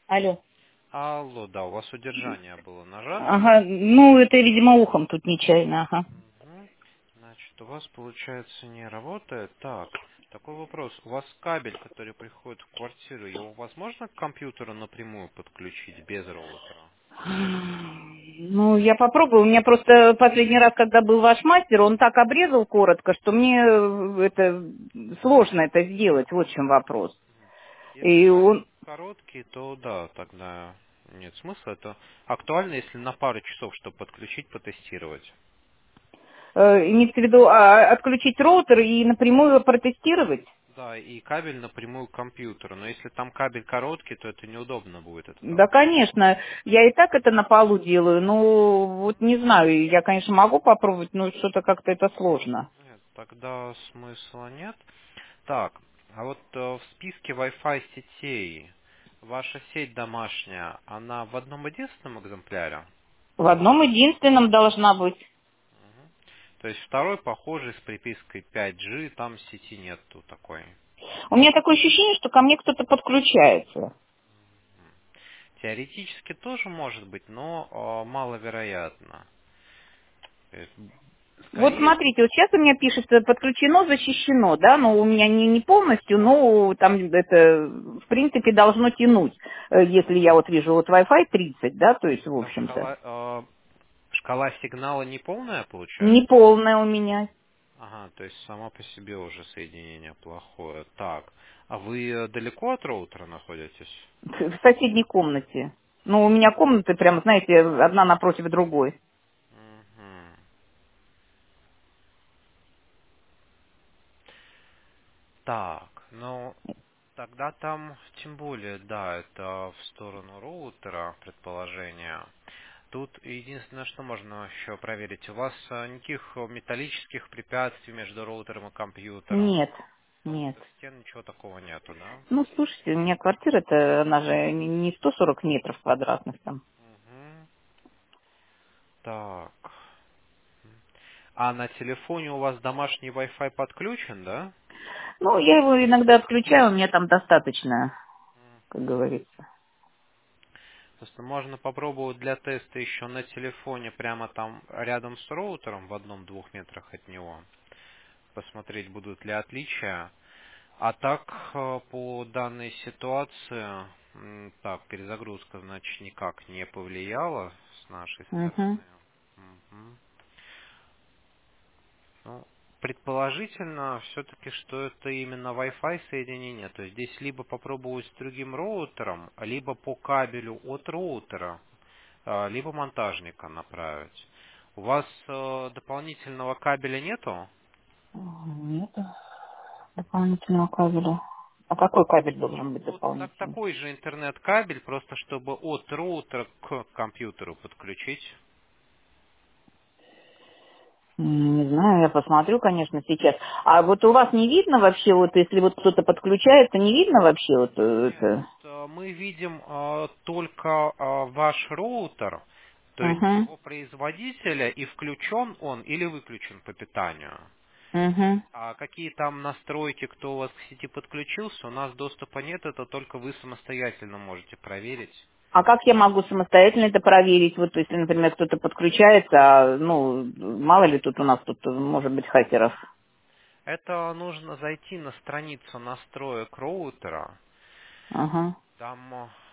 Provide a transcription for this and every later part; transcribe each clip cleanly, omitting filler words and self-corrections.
Алло. Алло, да, у вас удержание было нажато. Ага, ну это, видимо, ухом тут нечаянно, ага. Мгм. Значит, у вас, получается, не работает. Так, такой вопрос. У вас кабель, который приходит в квартиру, его возможно к компьютеру напрямую подключить без роутера? Ну, я попробую. У меня просто последний раз, когда был ваш мастер, он так обрезал коротко, что мне это сложно это сделать. Вот в чем вопрос. Если И кабель он короткий, то да, тогда нет смысла. Это актуально, если на пару часов, чтобы подключить, потестировать. имеется в виду отключить роутер и напрямую протестировать. Да, и кабель напрямую к компьютеру. Но если там кабель короткий, то это неудобно будет, этот Да, аудио. конечно. Я и так это на полу делаю. Ну, вот не знаю. Я, конечно, могу попробовать, но что-то как-то это сложно. Нет, тогда смысла нет. Так, а вот в списке Wi-Fi сетей ваша сеть домашняя, она в одном единственном экземпляре? В одном единственном должна быть. Мгм. То есть второй похожий с припиской 5G, там сети нету такой. У меня такое ощущение, что ко мне кто-то подключается. Теоретически тоже может быть, но маловероятно. То есть, Вот скорее, смотрите, вот сейчас у меня пишется подключено, защищено, да, но у меня не полностью, но там это в принципе должно тянуть, если я вот вижу вот Wi-Fi 30, да, то есть в там общем-то. шкала сигнала не полная Не получается? полная у меня. Ага, то есть сама по себе уже соединение плохое. Так, а вы далеко от роутера находитесь? В соседней комнате. Ну, у меня комнаты прям, знаете, одна напротив другой. Мгм. Так, ну тогда там тем более, да, это в сторону роутера предположение. Тут единственное, что можно еще проверить, у вас никаких металлических препятствий между роутером и компьютером. Нет, нет. Толстых стен, ничего такого нету, да? Ну, слушайте, у меня квартира-то, она же не 140 метров квадратных там. Мгм. Так. А на телефоне у вас домашний Wi-Fi подключен, да? Ну, я его иногда отключаю, у меня там достаточно, как говорится. Просто можно попробовать для теста еще на телефоне, прямо там рядом с роутером, в одном-двух метрах от него. Посмотреть, будут ли отличия. А так, по данной ситуации, так, перезагрузка, значит, никак не повлияла с нашей Угу. стороны. Мгм. Ну, предположительно, все-таки, что это именно Wi-Fi соединение. То есть здесь либо попробовать с другим роутером, либо по кабелю от роутера, либо монтажника направить. У вас дополнительного кабеля нету? Нет дополнительного кабеля. А какой кабель должен быть Ну, дополнительный? такой же интернет-кабель, просто чтобы от роутера к компьютеру подключить. Не знаю, я посмотрю, конечно, сейчас. А вот у вас не видно вообще, вот если вот кто-то подключается, не видно вообще вот Нет, это? вот мы видим только ваш роутер, то есть Угу, его производителя, и включен он или выключен по питанию. угу. А какие там настройки, кто у вас к сети подключился, у нас доступа нет, это только вы самостоятельно можете проверить. А как я могу самостоятельно это проверить? Вот если, например, кто-то подключается, а, ну, мало ли тут у нас тут может быть хакеров. Это нужно зайти на страницу настроек роутера. Ага, Там,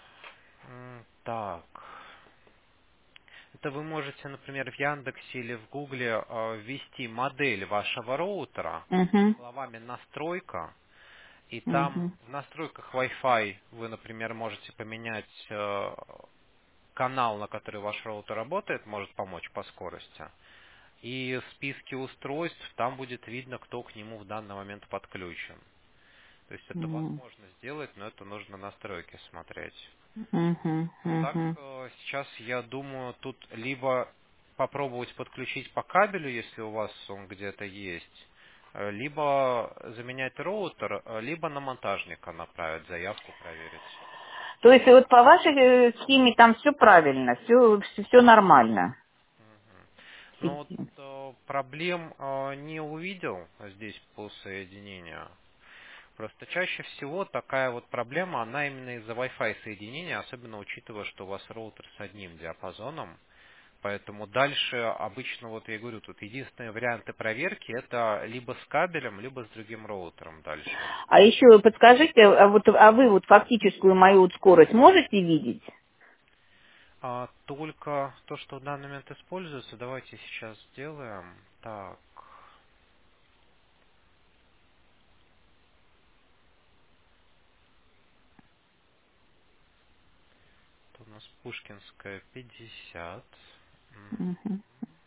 так, это вы можете, например, в Яндексе или в Гугле ввести модель вашего роутера угу, словами настройка, и там угу, в настройках Wi-Fi вы, например, можете поменять канал, на который ваш роутер работает, может помочь по скорости. И в списке устройств там будет видно, кто к нему в данный момент подключен. То есть это угу, возможно сделать, но это нужно настройки смотреть. угу, А так, угу. сейчас я думаю, тут либо попробовать подключить по кабелю, если у вас он где-то есть, либо заменять роутер, либо на монтажника направить заявку проверить. То есть вот по вашей схеме там все правильно, все нормально. Мгм. Но вот проблем не увидел здесь по соединению. Просто чаще всего такая вот проблема, она именно из-за Wi-Fi соединения, особенно учитывая, что у вас роутер с одним диапазоном. Поэтому дальше обычно, вот я говорю, тут единственные варианты проверки это либо с кабелем, либо с другим роутером дальше. А еще подскажите, а вы вот фактическую мою вот скорость можете видеть? Только то, что в данный момент используется, давайте сейчас сделаем. Так, это у нас Пушкинская 50. Мгм.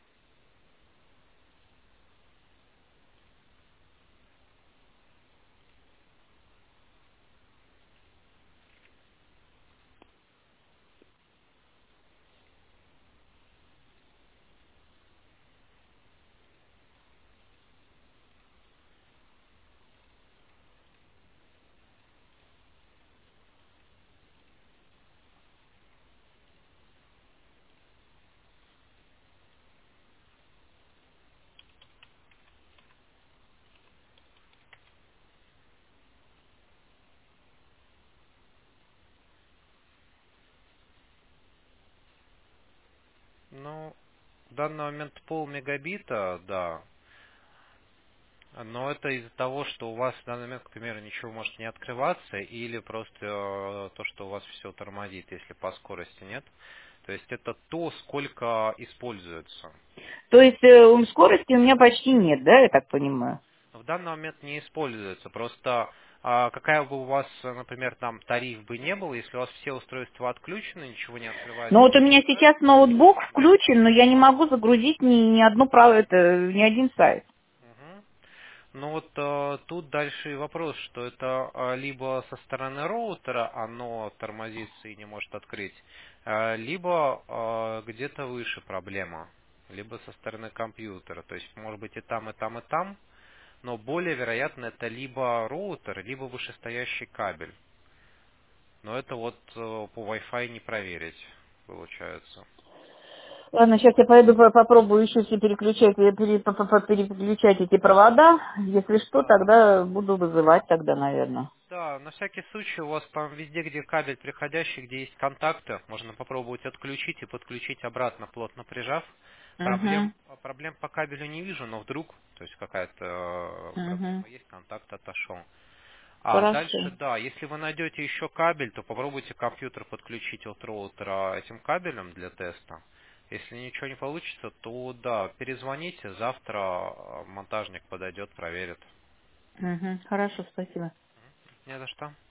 Ну, в данный момент полмегабита, да. Но это из-за того, что у вас в данный момент, к примеру, ничего может не открываться, или просто то, что у вас все тормозит, если по скорости нет. То есть это то, сколько используется. То есть скорости у меня почти нет, да, я так понимаю? В данный момент не используется. Просто какая бы у вас, например, там тариф бы не был, если у вас все устройства отключены, ничего не Но открывается, вот у не меня загружается, сейчас ноутбук да. включен, но я не могу загрузить ни одну ни один сайт. Мгм. Ну вот тут дальше и вопрос, что это либо со стороны роутера оно тормозится и не может открыть, либо где-то выше проблема, либо со стороны компьютера. То есть может быть и там, и там, и там, но более вероятно это либо роутер, либо вышестоящий кабель. Но это вот по Wi-Fi не проверить, получается. Ладно, сейчас я пойду попробую еще все переключать, переключать эти провода. Если что, Да. тогда буду вызывать тогда, наверное. Да, на всякий случай у вас там везде, где кабель приходящий, где есть контакты, можно попробовать отключить и подключить обратно, плотно прижав. Угу, Проблем по кабелю не вижу, но вдруг, то есть какая-то угу. проблема есть, контакт отошел. А дальше, Хорошо. да, если вы найдете еще кабель, то попробуйте компьютер подключить от роутера этим кабелем для теста. Если ничего не получится, то да, перезвоните, завтра монтажник подойдет, проверит. Угу. Хорошо, спасибо. Не за что.